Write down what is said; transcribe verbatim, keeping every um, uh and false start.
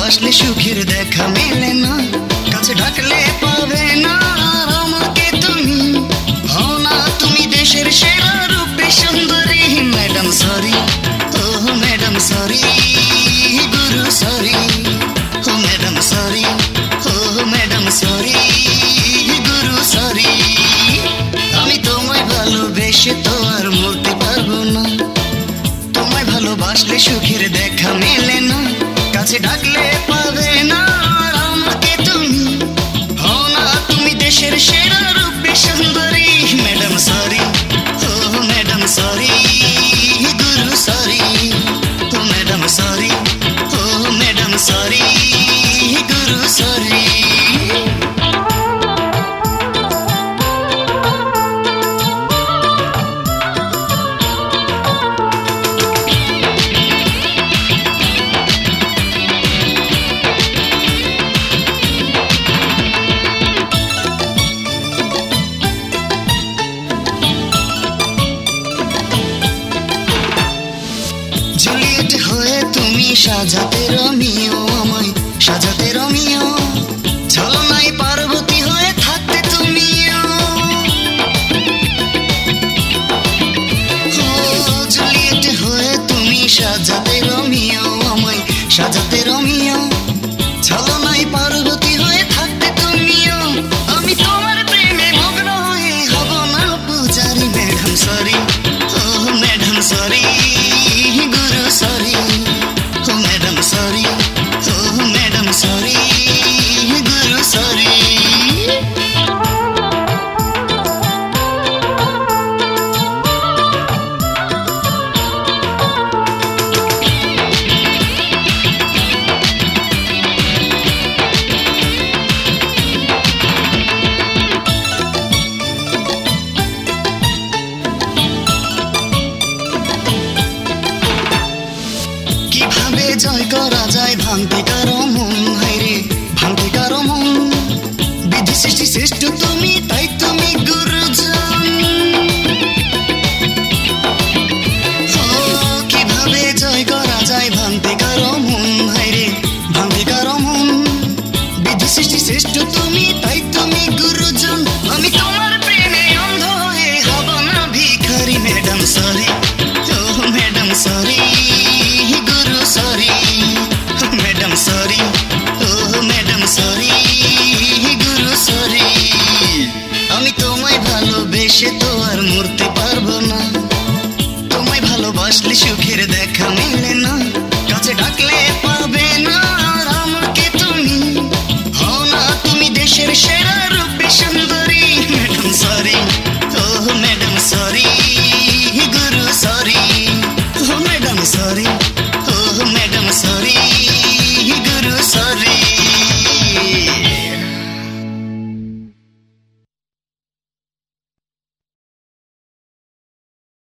ভালোবাসলে সুখের দেখা মেলে না, কাছে ডাকলে পাবে না আমাকে তুমি। হও না তুমি দেশের সেরা রূপে সুন্দরী। ম্যাডাম সরি, ও ম্যাডাম সরি, গুরু সরি। ও ম্যাডাম সরি, ও ম্যাডাম সরি, গুরু সরি। আমি তোমায় ভালোবেসে তো আর মরতে পারবো না। তোমায় ভালোবাসলে সুখের দেখা মেলে না, কাছে ডাকলে পাবে না আমাকে তুমি। হও না তুমি দেশের সেরা রূপে সুন্দরী। ম্যাডাম সরি, ও ম্যাডাম সরি, গুরু সরি। ও ম্যাডাম সরি, ও ম্যাডাম সরি, গুরু সরি। জুলিয়েট হয়ে তুমি সাজাতে রোমিও, আমায় সাজাতে রোমিও। ছলনায় পার্বতী হয়ে থাকতে তুমিও। ও জুলিয়েট হয়ে তুমি সাজাতে রোমিও, আমায় সাজাতে রোমিও। ছলনায় পার্বতী হয়ে থাকতে তুমিও। আমি তোমার প্রেমে মগ্ন হয়ে হব না পূজারি। ম্যাডাম সরি, ও ম্যাডাম সরি, গুরু সরি। ও ম্যাডাম সরি, ও ম্যাডাম সরি, গুরু সরি। কিভাবে জয় করা যায় ভাঙতে কারো মন, হায়রে ভাঙতে কারো মন। বিধি সৃষ্টি শ্রেষ্ঠ তুমি, তাই তুমি গুরুজন। ও কিভাবে জয় করা যায় ভাঙতে কারো মন, হায়রে ভাঙতে কারো মন। বিধি সৃষ্টি শ্রেষ্ঠ তুমি, তাই তুমি গুরুজন। আমি তোমার প্রেমে অন্ধ হয়ে হব না ভিখারি। ম্যাডাম সরি, ও ম্যাডাম সরি, গুরু সরি। ম্যাডাম সরি, ও ম্যাডাম সরি, গুরু সরি। আমি তোমায় ভালোবেসে তো আর মরতে পারবো না। তোমায় ভালোবাসলে সুখের দেখা মেলে